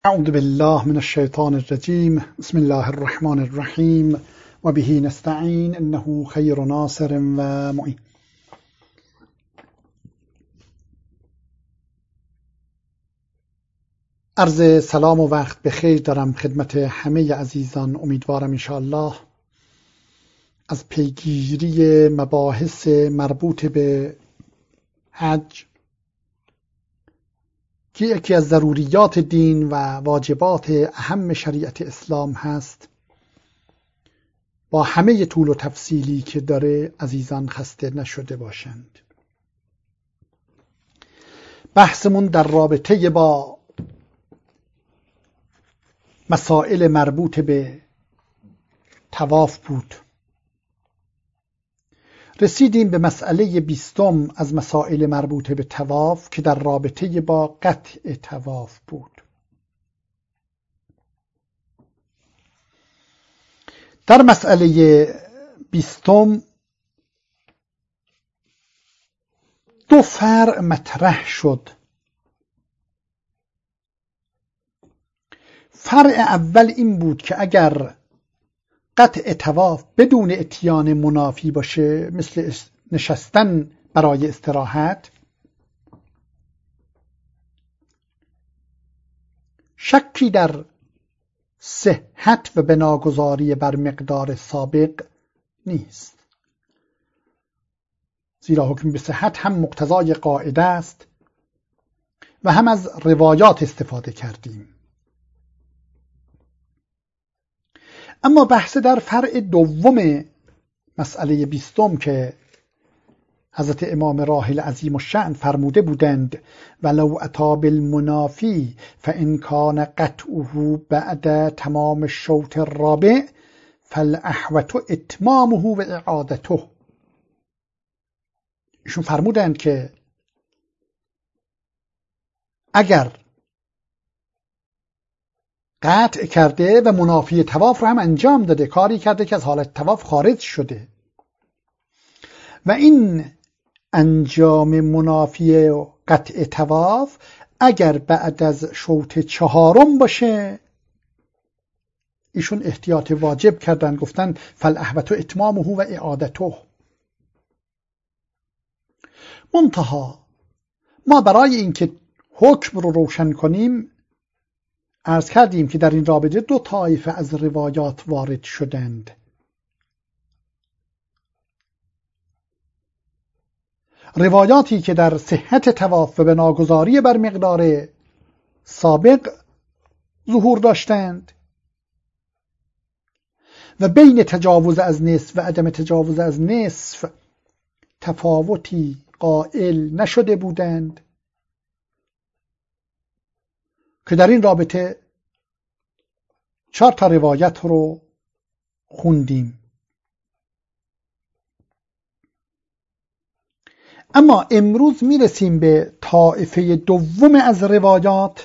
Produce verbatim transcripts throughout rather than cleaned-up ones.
اعوذ بالله من الشیطان الرجیم. بسم الله الرحمن الرحیم و به نستعین انه خیر ناصر و معین. عرض سلام و وقت بخیر دارم خدمت همه عزیزان. امیدوارم انشاءالله از پیگیری مباحث مربوط به حج که یکی از ضروریات دین و واجبات اهم شریعت اسلام هست با همه طول و تفصیلی که داره عزیزان خسته نشده باشند. بحثمون در رابطه با مسائل مربوط به طواف بود. رسیدیم به مسئله بیستم از مسائل مربوط به طواف که در رابطه با قطع طواف بود. در مسئله بیستم دو فرع مطرح شد. فرع اول این بود که اگر قطع طواف بدون اتیان منافی باشه، مثل نشستن برای استراحت، شکی در صحت و بناگذاری بر مقدار سابق نیست، زیرا حکم به صحت هم مقتضای قاعده است و هم از روایات استفاده کردیم. اما بحث در فرع دوم مسئله بیستم که حضرت امام راحل عظیم الشأن فرموده بودند ولو اتی بالمنافی فان کان قطعه بعد تمام الشوط الرابع فالاحوط اتمامه و اعادته. ایشون فرمودند که اگر قطع کرده و منافی طواف رو هم انجام داده، کاری کرده که از حالت طواف خارج شده و این انجام منافی قطع طواف اگر بعد از شوط چهارم باشه، ایشون احتیاط واجب کردن، گفتن فالاحوط اتمامه و اعادته. منتها ما برای اینکه حکم رو روشن کنیم عرض کردیم که در این رابطه دو طایفه از روایات وارد شدند. روایاتی که در صحت طواف و بناگذاری بر مقدار سابق ظهور داشتند و بین تجاوز از نصف و عدم تجاوز از نصف تفاوتی قائل نشده بودند، که در این رابطه چهار تا روایت رو خوندیم. اما امروز میرسیم به طایفه دوم از روایات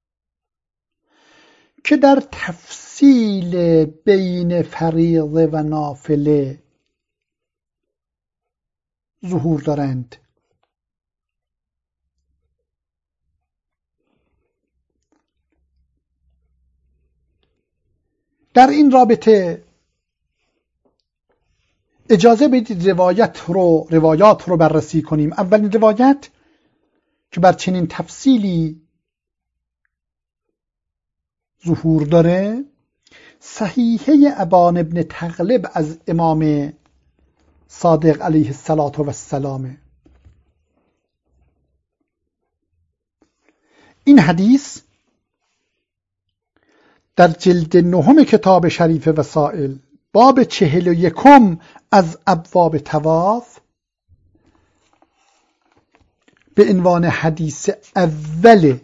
که در تفصیل بین فریضه و نافله ظهور دارند. در این رابطه اجازه بدید روایت رو روایات رو بررسی کنیم. اولین روایت که بر چنین تفصیلی ظهور داره صحیحه ابان ابن تغلب از امام صادق علیه السلام. این حدیث در جلد نهم کتاب شریف وسائل باب چهل و یکم از ابواب طواف به عنوان حدیث اول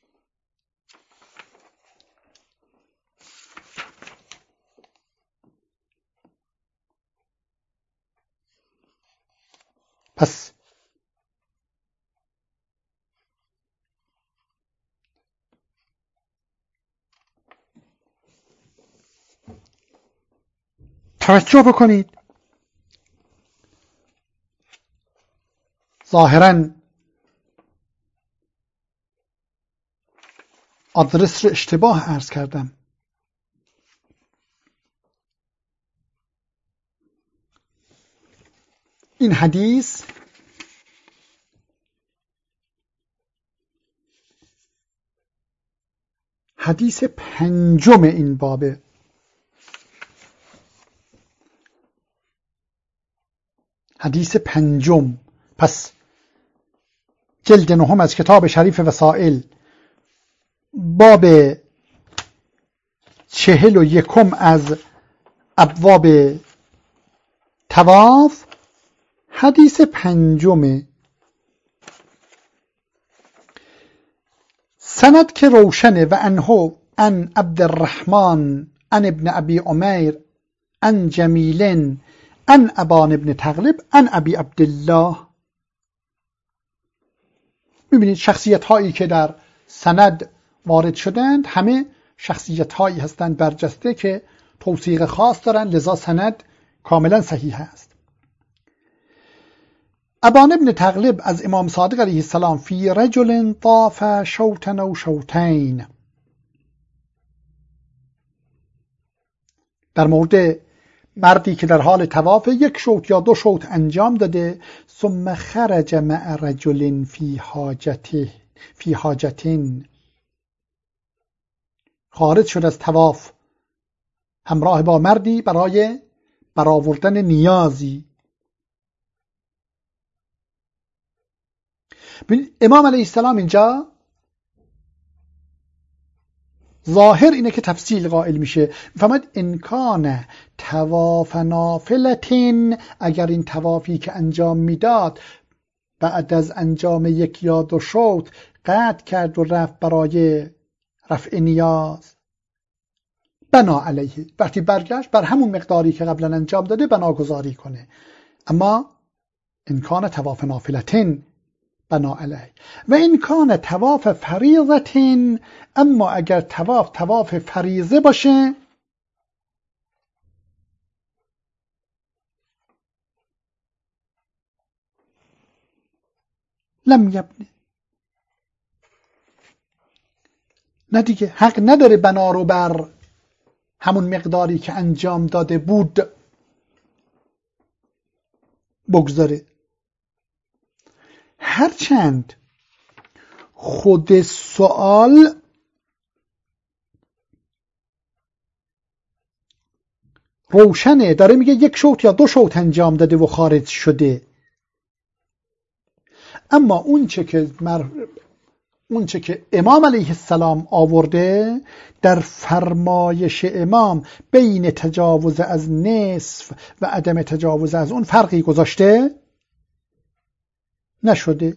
پس توجه بکنید. ظاهراً آدرس رو اشتباه عرض کردم. این حدیث حدیث پنجم این بابه. حدیث پنجم. پس جلد نهم از کتاب شریف وسائل باب چهل و یکم از ابواب طواف حدیث پنجمه. سند که روشنه. و انهو ان عبد الرحمن ان ابن ابی عمیر ان جمیلن ان ابان ابن تغلب ان ابی عبدالله. میبینید شخصیت هایی که در سند وارد شدند همه شخصیت هایی هستند برجسته که توثیق خاص دارند، لذا سند کاملا صحیح است. ابان ابن تغلب از امام صادق علیه السلام فی رجل طاف شوطن و شوطین، در مورد مردی که در حال طواف یک شوط یا دو شوط انجام داده، ثم خرج مع رجل فی حاجته فی حاجتین، خارج شد از طواف همراه با مردی برای برآوردن نیازی. امام علیه السلام اینجا ظاهر اینه که تفصیل قائل میشه، میفهمد انکان طواف نافلتین، اگر این طوافی که انجام میداد بعد از انجام یک یا دو شوط قطع کرد و رفت برای رفع نیاز، بنا علیه، وقتی برگشت بر همون مقداری که قبلا انجام داده بناگذاری کنه. اما انکان طواف نافلتین بنا علیه. و این کان طواف فریضتین، اما اگر طواف طواف فریضه باشه لم یبنه، نه دیگه حق نداره بنا رو بر همون مقداری که انجام داده بود بگذاره. هرچند خود سوال روشنه، داره میگه یک شوط یا دو شوط انجام داده و خارج شده، اما اون چه که مر... اون چه که امام علیه السلام آورده در فرمایش امام بین تجاوز از نصف و عدم تجاوز از اون فرقی گذاشته نشده.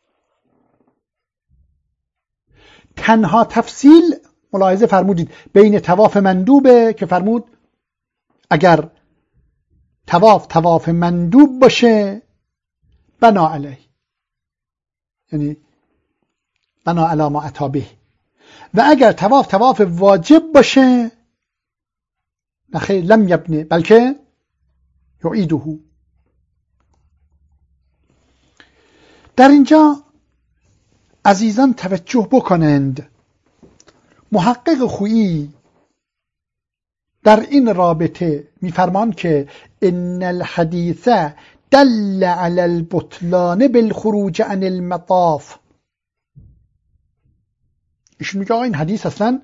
تنها تفصیل ملاحظه فرمودید بین طواف مندوبه که فرمود اگر طواف طواف مندوب باشه بنا علیه، یعنی بنا علی ما اتی به، و اگر طواف طواف واجب باشه نخیر لم یبنه بلکه یعیده. در اینجا عزیزان توجه بکنند، محقق خویی در این رابطه میفرمان که ان الحدیث دل علی البطلان بالخروج عن المطاف. ایشون میگه این حدیث اصلا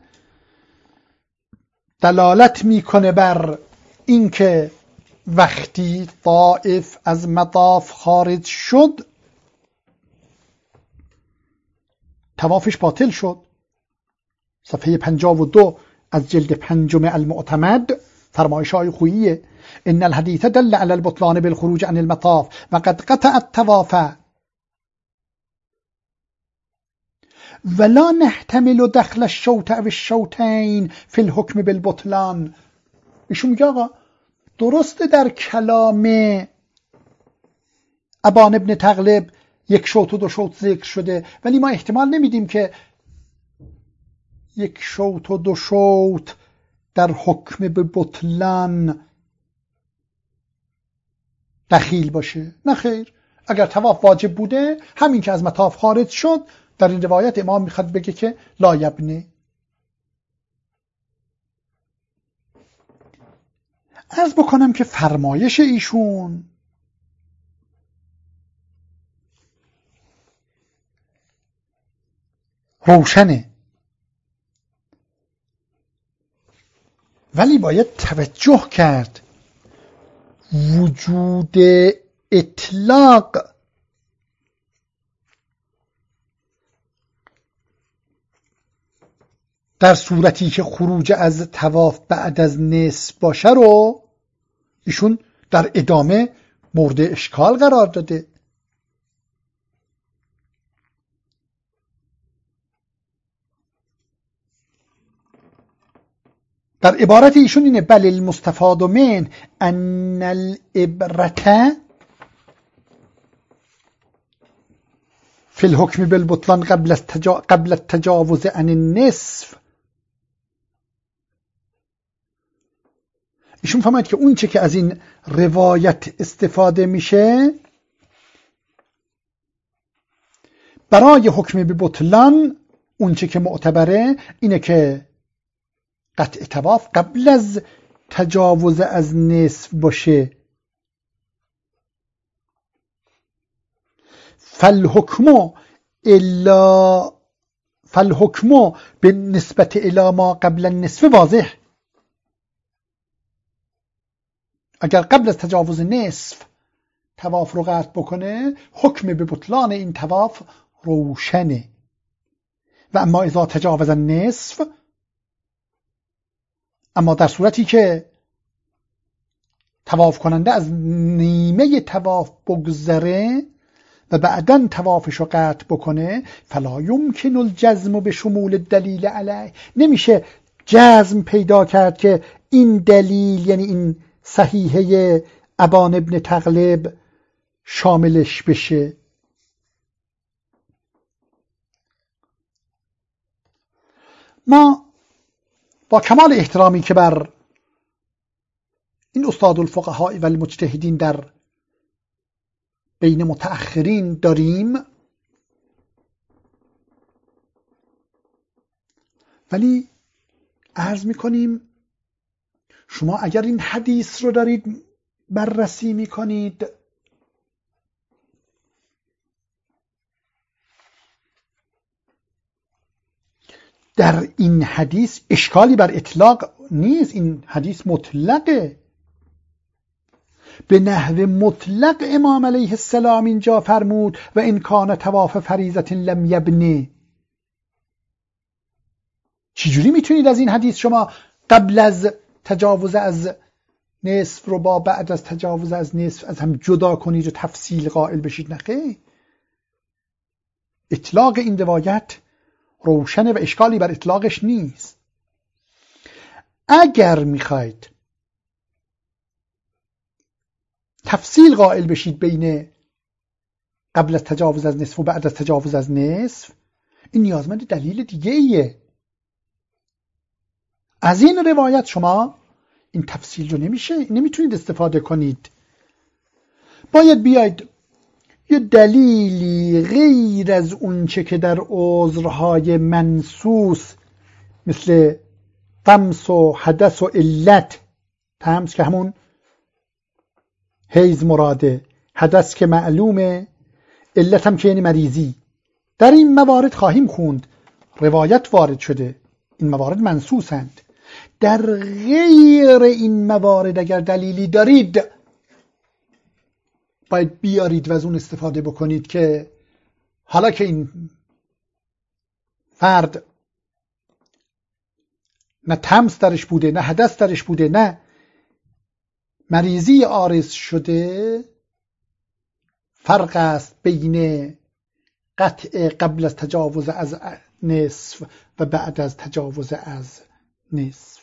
دلالت میکنه بر اینکه وقتی طائف از مطاف خارج شد طوافش باطل شد. صفحه پنجاه و دو از جلد پنجم المعتمد فرمایش های خوییه. ان الحدیث دل علی البطلان بالخروج عن المطاف و قد قطع الطواف ولا نحتمل دخل الشوط او الشوطین فی الحکم بالبطلان. ایشون میگه آقا درسته در کلام ابان ابن تغلب یک شوط و دو شوط ذکر شده، ولی ما احتمال نمیدیم که یک شوط و دو شوط در حکم به بطلان دخیل باشه. نه خیر، اگر طواف واجب بوده همین که از مطاف خارج شد، در این روایت امام میخواد بگه که لا یبنه، عرض بکنم که فرمایش ایشون روشنه، ولی باید توجه کرد وجود اطلاق در صورتی که خروج از طواف بعد از نصف باشه رو ایشون در ادامه مورد اشکال قرار داده. در عبارت ایشون اینه بل المستفاد من ان العبرة فی الحکم بالبطلان قبل قبل التجاوز عن النصف. ایشون فهمید که اون چه که از این روایت استفاده میشه برای حکم به بطلان، اون چه که معتبره اینه که قطع طواف قبل از تجاوز از نصف باشه. فالحکم الا فالحکم به نسبت الی ما قبل النصف واضح. اگر قبل از تجاوز نصف طواف رو قطع بکنه حکم به بطلان این طواف روشنه. و اما اذا تجاوز النصف، اما در صورتی که طواف کننده از نیمه طواف بگذره و بعداً طوافش رو قطع بکنه فلا یمکن الجزم به شمول الدلیل علیه، نمیشه جزم پیدا کرد که این دلیل یعنی این صحیحه ابان ابن تغلب شاملش بشه. ما با کمال احترامی که بر این استاد الفقهاء و المجتهدین در بین متأخرین داریم، ولی عرض میکنیم شما اگر این حدیث رو دارید بررسی میکنید در این حدیث اشکالی بر اطلاق نیست. این حدیث مطلقه، به نحو مطلق امام علیه السلام اینجا فرمود و این کان طواف فریضت لم یبنی. چجوری میتونید از این حدیث شما قبل از تجاوز از نصف رو با بعد از تجاوز از نصف از هم جدا کنید و تفصیل قائل بشید؟ نخیر، اطلاق این روایت روشنه و اشکالی بر اطلاقش نیست. اگر میخواید تفصیل قائل بشید بین قبل از تجاوز از نصف و بعد از تجاوز از نصف، این نیازمند دلیل دیگه ایه. از این روایت شما این تفصیل رو نمیشه نمیتونید استفاده کنید. باید بیاید یه دلیلی غیر از اون چه که در عذرهای منصوص مثل طمس و حدث و علت، طمس که همون حیض مراده، حدث که معلومه، علت هم که یعنی مریضی، در این موارد خواهیم خوند روایت وارد شده، این موارد منصوصند. در غیر این موارد اگر دلیلی دارید باید بیارید و از اون استفاده بکنید که حالا که این فرد نه طمس درش بوده، نه حدث درش بوده، نه مریضی عارض شده، فرق است بین قطع قبل از تجاوز از نصف و بعد از تجاوز از نصف.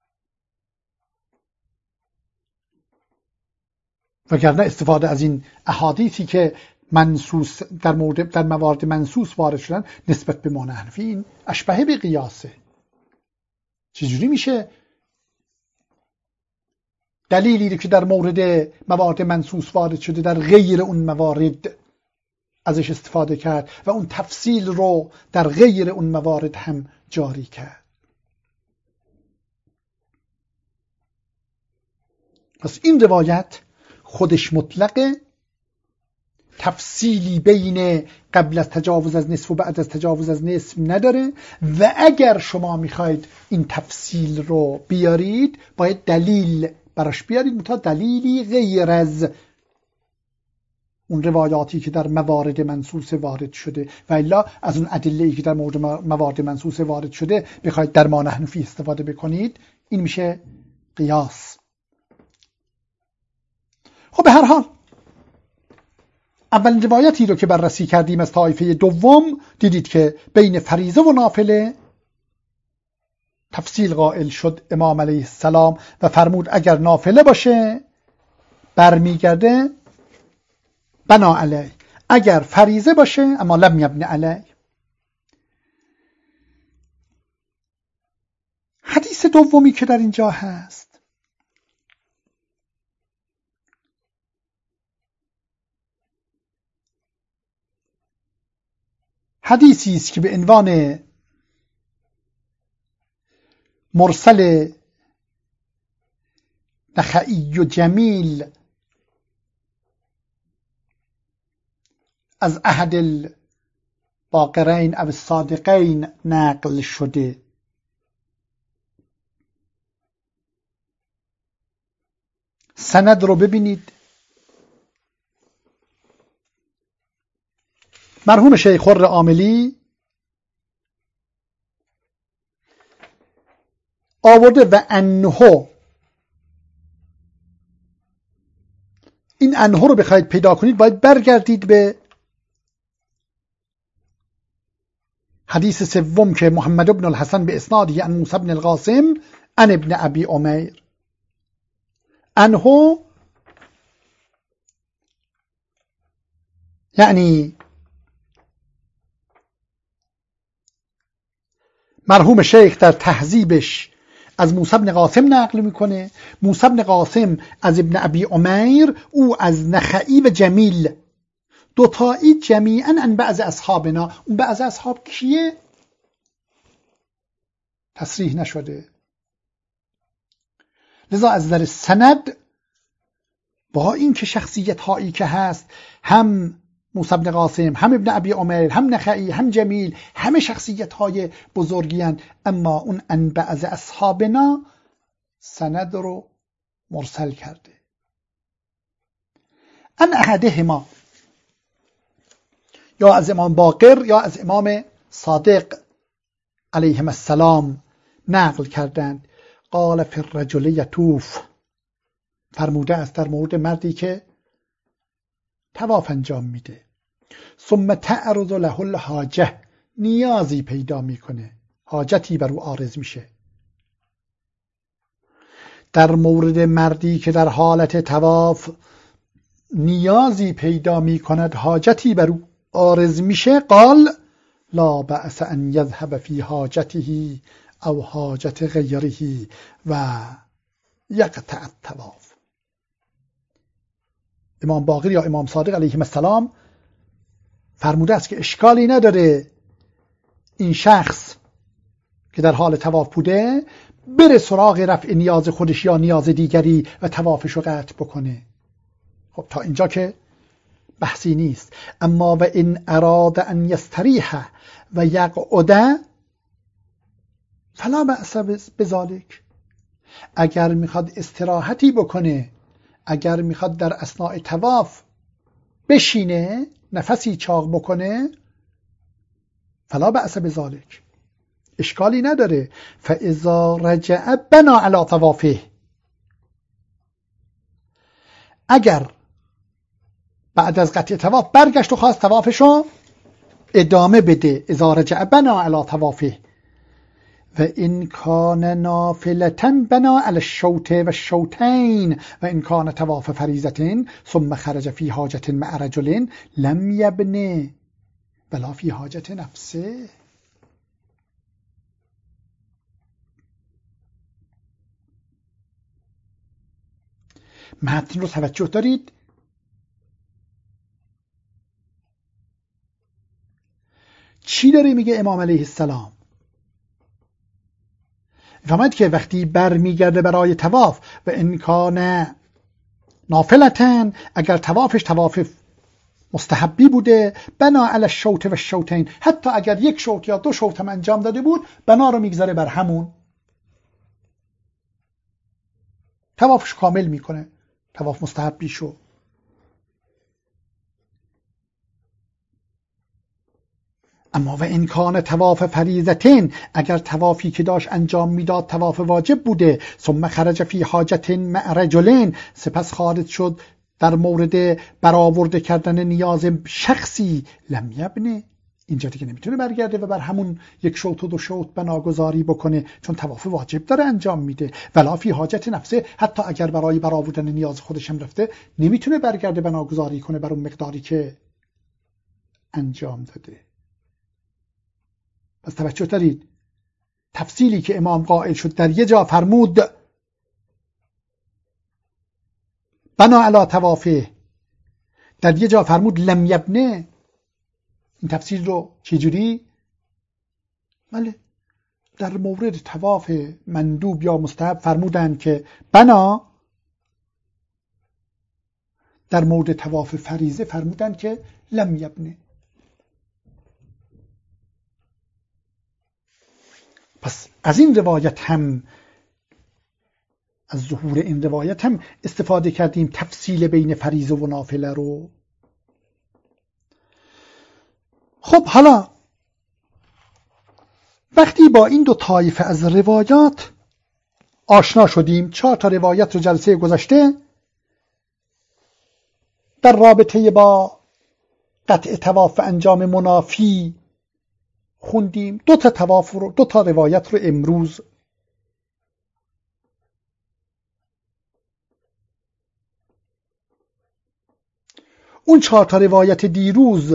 وگرنه استفاده از این احادیثی که منصوص در مورد در موارد منصوص وارد شدن نسبت به ما نحنفی، این اشبه به قیاسه. چجوری میشه دلیلی که در مورد موارد منصوص وارد شده در غیر اون موارد ازش استفاده کرد و اون تفصیل رو در غیر اون موارد هم جاری کرد؟ پس این روایت خودش مطلقه، تفصیلی بین قبل از تجاوز از نصف و بعد از تجاوز از نصف نداره و اگر شما میخواید این تفصیل رو بیارید باید دلیل براش بیارید، متا دلیلی غیر از اون روایاتی که در موارد منصوص وارد شده و الا از اون ادله‌ای که در مورد موارد منصوص وارد شده بخواید در ما نحن فیه استفاده بکنید، این میشه قیاس. خب به هر حال اولین روایتی رو که بررسی کردیم از طایفه دوم دیدید که بین فریضه و نافله تفصیل قائل شد امام علیه السلام و فرمود اگر نافله باشه برمیگرده بنا علیه، اگر فریضه باشه اما لم یبن علیه. حدیث دومی که در اینجا هست حدیثی است که به عنوان مرسل نخعی و جمیل از احد الباقرین او الصادقین نقل شده. سند رو ببینید. مرحوم شیخ خر عاملی آورده و انه، این انه رو بخواید پیدا کنید باید برگردید به حدیث سوم که محمد بن الحسن به اسناده عن موسی بن القاسم عن ابن ابی عمیر. انه یعنی مرحوم شیخ در تهذیبش از موسی بن قاسم نقل میکنه، موسی بن قاسم از ابن ابی عمیر، او از نخعی و جمیل، دوتایی جمیعا ان بعض اصحابنا. اون بعض اصحاب کیه؟ تصریح نشده. لذا از در سند با این که شخصیت هایی که هست، هم موسی بن قاسم، هم ابن ابی عمیر، هم نخعی، هم جمیل، همه شخصیت های بزرگی هستند، اما اون ان بعض اصحابنا سند رو مرسل کرده. ان احدهما، یا از امام باقر یا از امام صادق علیهم السلام نقل کردند. قال فی الرجل یطوف، فرموده است در مورد مردی که طواف انجام میده، ثم تعرض له الحاجه، نیازی پیدا میکنه، حاجتی بر او عارض میشه. در مورد مردی که در حالت طواف نیازی پیدا میکند، حاجتی بر او عارض میشه، قال لا بأس ان یذهب فی حاجته او حاجت غیره و یقطع الطواف. امام باقر یا امام صادق علیهم السلام فرموده است که اشکالی نداره این شخص که در حال طواف بوده بره سراغ رفع نیاز خودش یا نیاز دیگری و طوافش رو قطع بکنه. خب تا اینجا که بحثی نیست. اما و این اراد ان یستریح و یقعد فلا بأس بذلک، اگر میخواد استراحتی بکنه، اگر میخواد در اثناء طواف بشینه، نفسی چاق بکنه، فلا بأس بذلک، اشکالی نداره. فاذا رجع بنا علی طوافه، اگر بعد از قطع طواف برگشت و خواست طوافشو ادامه بده، اذا رجع بنا علی طوافه، و این کان نافلتن بنا علی الشوط و الشوطین، و این کان طواف فریضتین ثم خرج فی حاجت مع رجل لم یبنه بلا فی حاجت نفسه. متن رو توجه دارید؟ چی داره میگه امام علیه السلام؟ فهمید که وقتی بر میگرده برای طواف و امکان نافلتن، اگر توافش تواف مستحبی بوده، بنا علی الشوط و الشوطین، حتی اگر یک شوط یا دو شوط هم انجام داده بود بنا رو میگذاره بر همون، توافش کامل میکنه، تواف مستحبی شو. اما و امکان تواف فریضتین، اگر توافی که داشت انجام میداد تواف واجب بوده، ثم خرج فی حاجت مع رجلین، سپس خارج شد در مورد برآورده کردن نیاز شخصی، لم یبنه، اینجا دیگه نمیتونه برگرده و بر همون یک شوط و دو شوط بناگذاری بکنه، چون تواف واجب داره انجام میده. ولا فی حاجت نفسه، حتی اگر برای برآوردن نیاز خودش هم رفته نمیتونه برگرده بناگذاری کنه بر اون مقداری که انجام داده. پس توجه دارید، تفصیلی که امام قائل شد در یه جا فرمود بنا علی توافه، در یه جا فرمود لم یبنه، این تفصیل رو چجوری؟ بله، در مورد تواف مندوب یا مستحب فرمودن که بنا، در مورد تواف فریضه فرمودن که لم یبنه. پس از این روایت هم، از ظهور این روایت هم استفاده کردیم تفصیل بین فریضه و نافله رو. خب حالا وقتی با این دو طایفه از روایات آشنا شدیم، چهار تا روایت رو جلسه گذشته در رابطه با قطع طواف و انجام منافی خوندیم، دو تا طواف رو، دو تا روایت رو امروز اون چهار تا روایت دیروز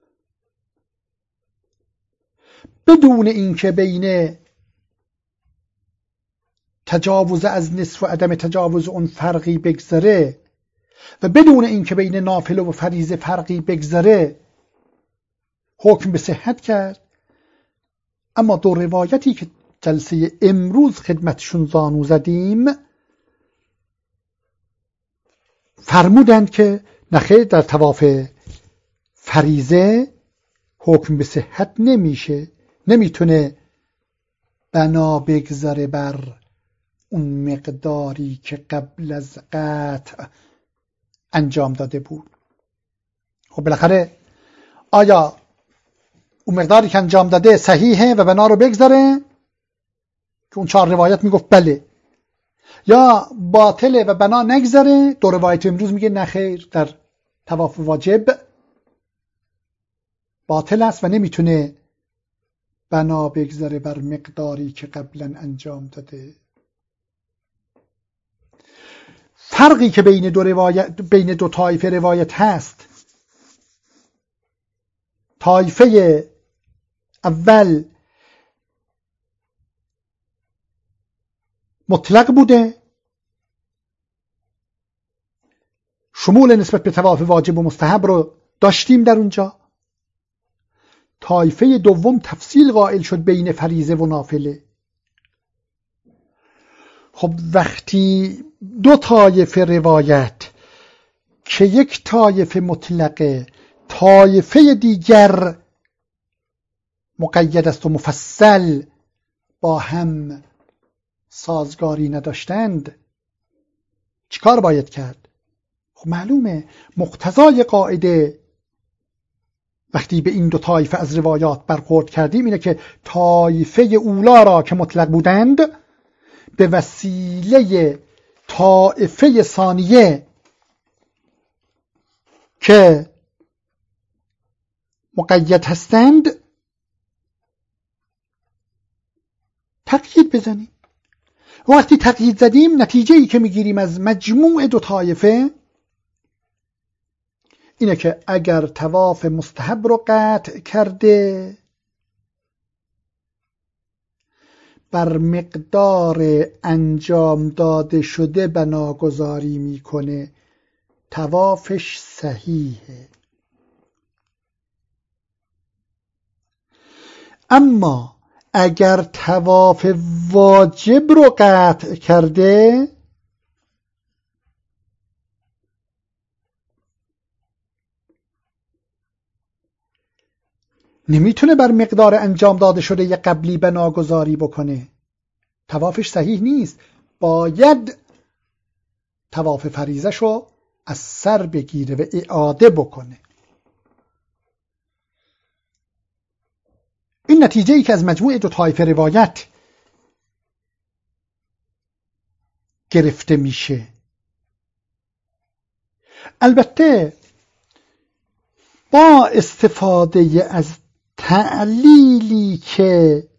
بدون اینکه بین تجاوز از نصف و عدم تجاوز اون فرقی بگذره و بدون اینکه بین نافله و فریضه فرقی بگذره حکم به صحت کرد. اما دو روایتی که جلسه امروز خدمتشون زانو زدیم فرمودند که نخیر، در طواف فریضه حکم به صحت نمیشه، نمیتونه بنا بگذره بر اون مقداری که قبل از قطع انجام داده بود. خب بالاخره آیا اون مقداری که انجام داده صحیحه و بنا رو بگذاره که اون چهار روایت میگفت بله، یا باطله و بنا نگذره؟ دو روایت امروز میگه نخیر، در طواف واجب باطل است و نمیتونه بنا بگذاره بر مقداری که قبلا انجام داده. فرقی که بین دو روایت، بین دو طایفه روایت هست، طایفه اول مطلق بوده، شمول نسبت به طواف واجب و مستحب رو داشتیم در اونجا. طایفه دوم تفصیل قائل شد بین فریضه و نافله. خب وقتی دو طایفه روایت که یک طایفه مطلقه، طایفه دیگر مقید است و مفصل، با هم سازگاری نداشتند، چیکار باید کرد؟ خب معلومه مقتضای قاعده وقتی به این دو طایفه از روایات برخورد کردیم اینه که طایفه اولا را که مطلق بودند به وسیله طایفه ثانیه که مقید هستند تقیید بزنیم. وقتی تقیید زدیم نتیجه ای که میگیریم از مجموع دو طایفه اینه که اگر طواف مستحب رو قطع کرده بر مقدار انجام داده شده بناگذاری میکنه، طوافش صحیحه. اما اگر طواف واجب رو قطع کرده نمیتونه بر مقدار انجام داده شده یه قبلی بناگذاری بکنه، طوافش صحیح نیست، باید طواف فریضه‌شو از سر بگیره و اعاده بکنه. این نتیجه ای که از مجموع دو طایفه روایت گرفته میشه. البته با استفاده از تعلیلی که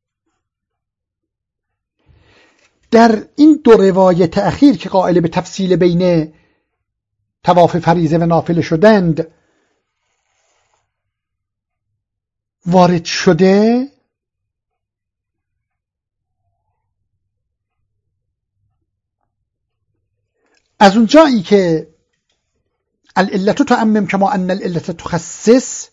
در این دو روایت اخیر که قائل به تفصیل بین طواف فریضه و نافله شدند وارد شده، از اون جایی که العلة تعمم کما ان العلة تخصص،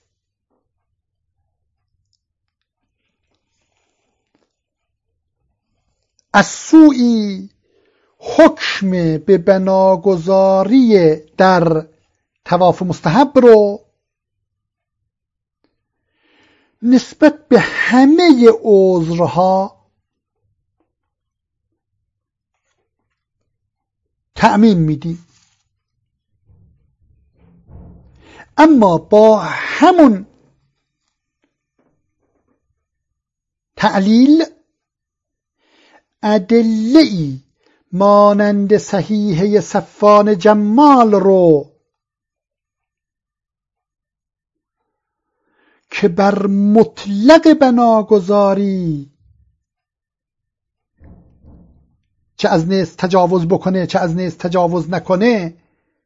از سوی حکم به بناگذاری در طواف مستحب رو نسبت به همه عذرها تعمیم میدیم، اما با همون تعلیل ادله‌ای مانند صحیحه صفوان جمال رو که بر مطلق بناگذاری چه از نصف تجاوز بکنه چه از نصف تجاوز نکنه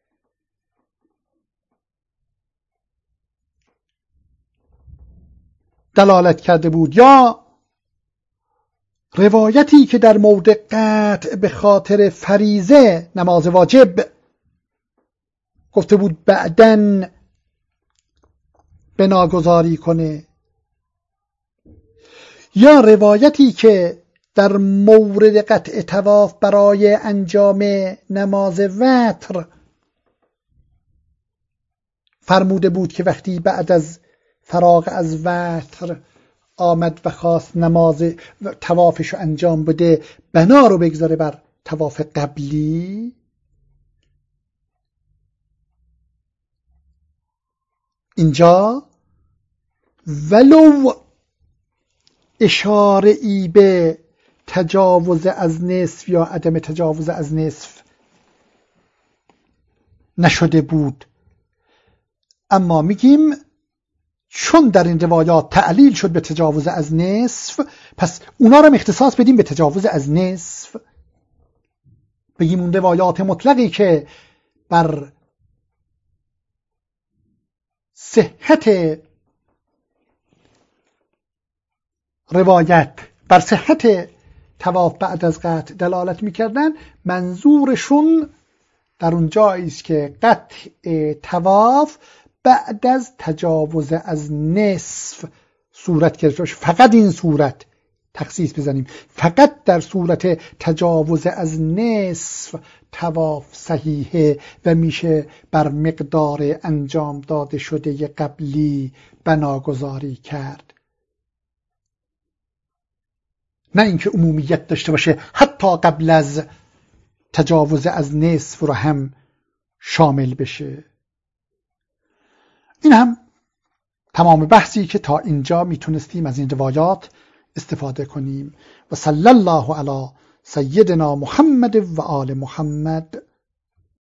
دلالت کرده بود، یا روایتی که در مورد قطع به خاطر فریضه نماز واجب گفته بود بعدن بناگذاری کنه، یا روایتی که در مورد قطع طواف برای انجام نماز وتر فرموده بود که وقتی بعد از فراغ از وتر آمد و خواست نماز طوافش رو انجام بده بنا رو بگذاره بر طواف قبلی. اینجا ولو اشاره ای به تجاوز از نصف یا عدم تجاوز از نصف نشده بود، اما میگیم چون در این روایات تعلیل شد به تجاوز از نصف، پس اونا رو اختصاص بدیم به تجاوز از نصف، بگیم اون روایات مطلقی که بر صحت روایت بر صحت طواف بعد از قطع دلالت میکردن، منظورشون در اون جایی است که قطع طواف بعد از تجاوز از نصف صورت گرفته باشه. فقط این صورت تخصیص بزنیم، فقط در صورت تجاوز از نصف طواف صحیحه و میشه بر مقدار انجام داده شده قبلی بناگذاری کرد، نه اینکه عمومیت داشته باشه حتی قبل از تجاوز از نصف رو هم شامل بشه. این هم تمام بحثی که تا اینجا میتونستیم از این روایات استفاده کنیم. و صلی الله علی سیدنا محمد و آل محمد.